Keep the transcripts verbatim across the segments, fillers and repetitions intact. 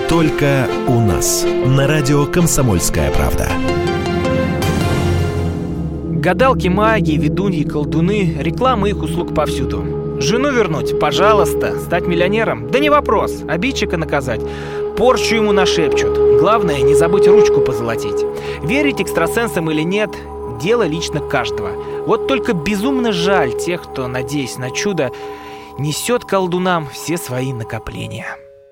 Только у нас. На радио «Комсомольская правда». Гадалки, маги, ведуньи, колдуны, реклама их услуг повсюду. Жену вернуть? Пожалуйста. Стать миллионером? Да не вопрос. Обидчика наказать? Порчу ему нашепчут. Главное, не забыть ручку позолотить. Верить экстрасенсам или нет – дело лично каждого. Вот только безумно жаль тех, кто, надеясь на чудо, несет колдунам все свои накопления.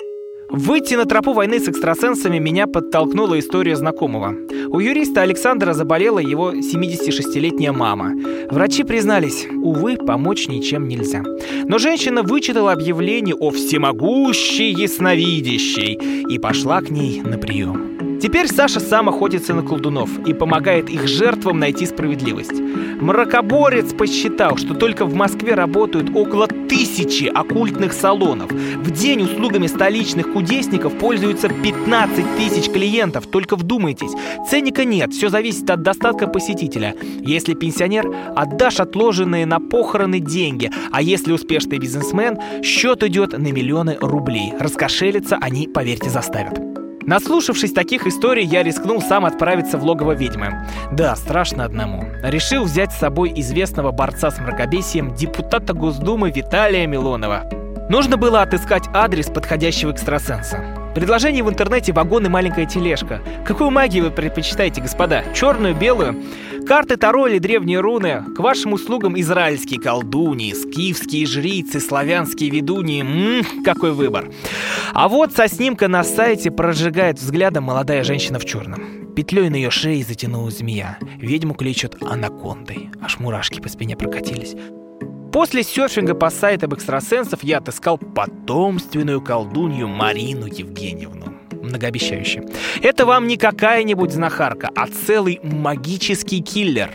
Выйти на тропу войны с экстрасенсами меня подтолкнула история знакомого. У юриста Александра заболела его семидесятишестилетняя мама. Врачи признались, увы, помочь ничем нельзя. Но женщина вычитала объявление о всемогущей ясновидящей и пошла к ней на прием. Теперь Саша сам охотится на колдунов и помогает их жертвам найти справедливость. Мракоборец посчитал, что только в Москве работают около тысячи оккультных салонов. В день услугами столичных кудесников пользуются пятнадцать тысяч клиентов. Только вдумайтесь, ценника нет, все зависит от достатка посетителя. Если пенсионер, отдашь отложенные на похороны деньги. А если успешный бизнесмен, счет идет на миллионы рублей. Раскошелиться они, поверьте, заставят. Наслушавшись таких историй, я рискнул сам отправиться в логово ведьмы. Да, страшно одному. Решил взять с собой известного борца с мракобесием, депутата Госдумы Виталия Милонова. Нужно было отыскать адрес подходящего экстрасенса. Предложение в интернете: вагон и маленькая тележка. Какую магию вы предпочитаете, господа? Черную, белую? Карты Таро или древние руны? К вашим услугам израильские колдуньи, скифские жрицы, славянские ведуньи. Ммм, какой выбор. А вот со снимка на сайте прожигает взглядом молодая женщина в черном. Петлей на ее шее затянулась змея. Ведьму кличут анакондой. Аж мурашки по спине прокатились. После серфинга по сайтам экстрасенсов я отыскал потомственную колдунью Марину Евгеньевну. Многообещающе. Это вам не какая-нибудь знахарка, а целый магический киллер.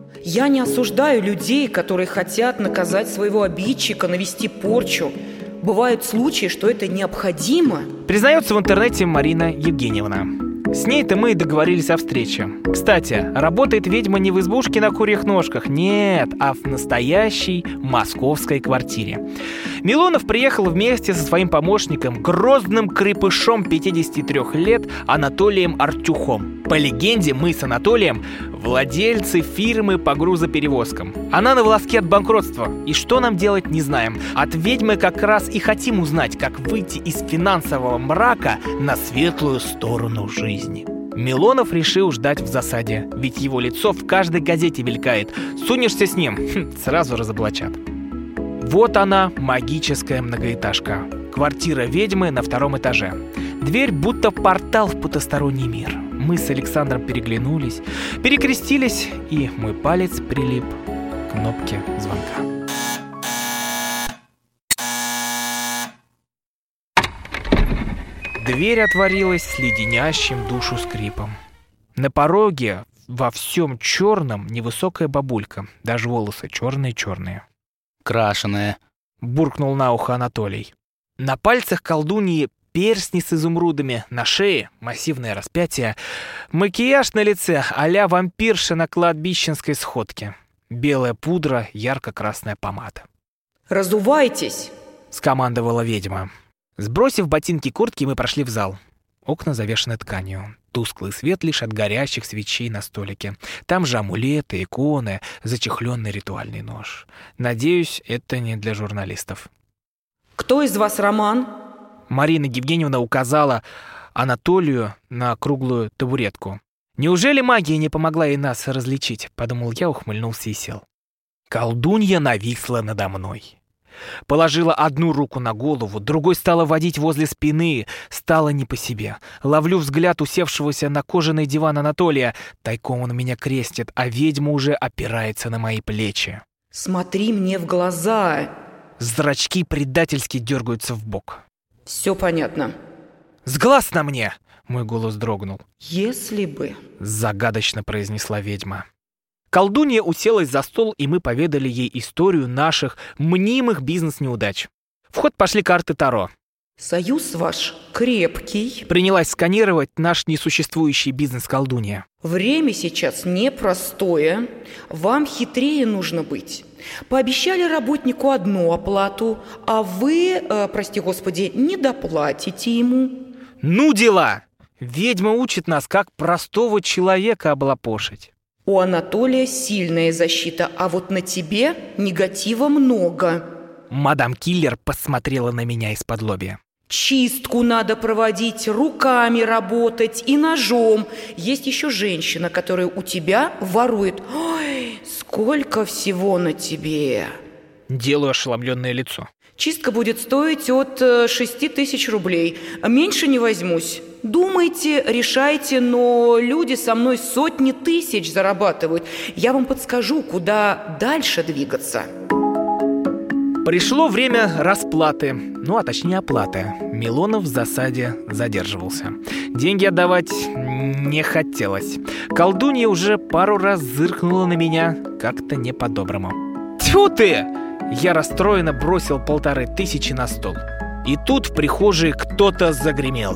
Я не осуждаю людей, которые хотят наказать своего обидчика, навести порчу. Бывают случаи, что это необходимо. Признается в интернете Марина Евгеньевна. С ней-то мы и договорились о встрече. Кстати, работает ведьма не в избушке на курьих ножках, нет, а в настоящей московской квартире. Милонов приехал вместе со своим помощником, грозным крепышом пятидесяти трёх лет Анатолием Артюхом. По легенде, мы с Анатолием владельцы фирмы по грузоперевозкам. Она на волоске от банкротства. И что нам делать, не знаем. От ведьмы как раз и хотим узнать, как выйти из финансового мрака на светлую сторону жизни. Милонов решил ждать в засаде, ведь его лицо в каждой газете мелькает. Сунешься с ним, хм, сразу разоблачат. Вот она, магическая многоэтажка. Квартира ведьмы на втором этаже. Дверь будто портал в потусторонний мир. Мы с Александром переглянулись, перекрестились, и мой палец прилип к кнопке звонка. Дверь отворилась с леденящим душу скрипом. На пороге во всем черном невысокая бабулька, даже волосы черные-черные. «Крашеная», — буркнул на ухо Анатолий. На пальцах колдуньи перстни с изумрудами, на шее массивное распятие, макияж на лице а-ля вампирша на кладбищенской сходке, белая пудра, ярко-красная помада. «Разувайтесь!» — скомандовала ведьма. Сбросив ботинки и куртки, мы прошли в зал. Окна завешаны тканью. Тусклый свет лишь от горящих свечей на столике. Там же амулеты, иконы, зачехленный ритуальный нож. Надеюсь, это не для журналистов. «Кто из вас Роман?» Марина Евгеньевна указала Анатолию на круглую табуретку. «Неужели магия не помогла и нас различить?» — подумал я, ухмыльнулся и сел. Колдунья нависла надо мной. Положила одну руку на голову, другой стала водить возле спины. Стало не по себе. Ловлю взгляд усевшегося на кожаный диван Анатолия. Тайком он меня крестит, а ведьма уже опирается на мои плечи. «Смотри мне в глаза!» Зрачки предательски дергаются в бок. «Все понятно». «С глаз на мне!» — мой голос дрогнул. «Если бы...» — загадочно произнесла ведьма. Колдунья уселась за стол, и мы поведали ей историю наших мнимых бизнес-неудач. В ход пошли карты Таро. «Союз ваш крепкий». Принялась сканировать наш несуществующий бизнес-колдунья. «Время сейчас непростое. Вам хитрее нужно быть. Пообещали работнику одну оплату, а вы, э, прости господи, не доплатите ему». Ну дела! Ведьма учит нас, как простого человека облапошить. У Анатолия сильная защита, а вот на тебе негатива много. Мадам Киллер посмотрела на меня из-под лобья. Чистку надо проводить, руками работать и ножом. Есть еще женщина, которая у тебя ворует. Ой, сколько всего на тебе. Делаю ошеломленное лицо. Чистка будет стоить от шести тысяч рублей. Меньше не возьмусь. Думайте, решайте, но люди со мной сотни тысяч зарабатывают. Я вам подскажу, куда дальше двигаться. Пришло время расплаты, ну а точнее оплаты. Милонов в засаде задерживался. Деньги отдавать не хотелось. Колдунья уже пару раз зыркнула на меня как-то не по-доброму. Тьфу ты! Я расстроенно бросил полторы тысячи на стол. И тут в прихожей кто-то загремел.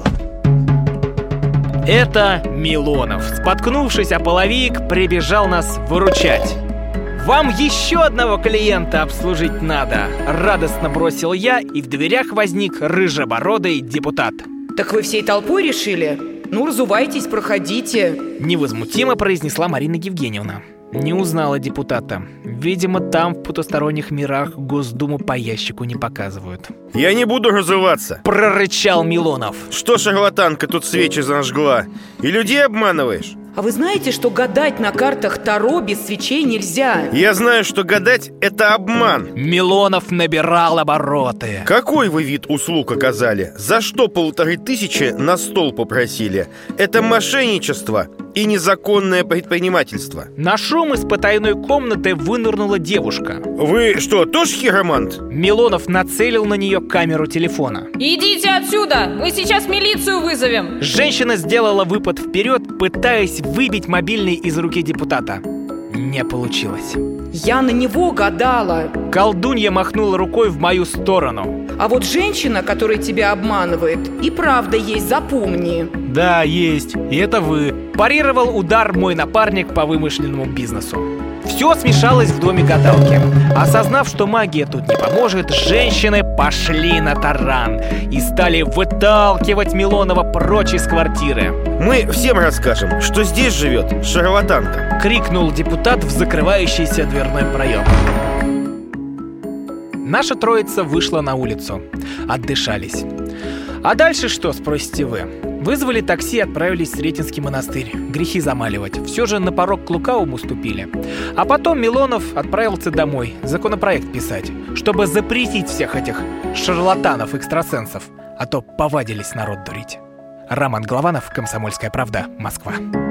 Это Милонов, споткнувшись о половик, прибежал нас выручать. «Вам еще одного клиента обслужить надо!» Радостно бросил я, и в дверях возник рыжебородый депутат. Так вы всей толпой решили? Ну, разувайтесь, проходите. Невозмутимо произнесла Марина Евгеньевна. Не узнала депутата. Видимо, там, в потусторонних мирах, Госдуму по ящику не показывают. Я не буду разуваться. Прорычал Милонов. Что шарлатанка тут свечи зажгла? И людей обманываешь? А вы знаете, что гадать на картах Таро без свечей нельзя? Я знаю, что гадать – это обман. Милонов набирал обороты. Какой вы вид услуг оказали? За что полторы тысячи на стол попросили? Это мошенничество и незаконное предпринимательство. На шум из потайной комнаты вынырнула девушка. Вы что, тоже хиромант? Милонов нацелил на нее камеру телефона. Идите отсюда! Мы сейчас милицию вызовем! Женщина сделала выпад вперед, пытаясь выбить мобильный из руки депутата. Не получилось. Я на него гадала. Колдунья махнула рукой в мою сторону. А вот женщина, которая тебя обманывает, и правда есть, запомни. Да, есть. И это вы. Парировал удар мой напарник по вымышленному бизнесу. Все смешалось в доме гадалки. Осознав, что магия тут не поможет, женщины пошли на таран и стали выталкивать Милонова прочь из квартиры. Мы всем расскажем, что здесь живет шарлатанка. Крикнул депутат в закрывающийся дверной проем. Наша троица вышла на улицу. Отдышались. А дальше что, спросите вы? Вызвали такси и отправились в Сретенский монастырь. Грехи замаливать. Все же на порог к лукавому ступили. А потом Милонов отправился домой законопроект писать, чтобы запретить всех этих шарлатанов-экстрасенсов. А то повадились народ дурить. Роман Голованов, «Комсомольская правда», Москва.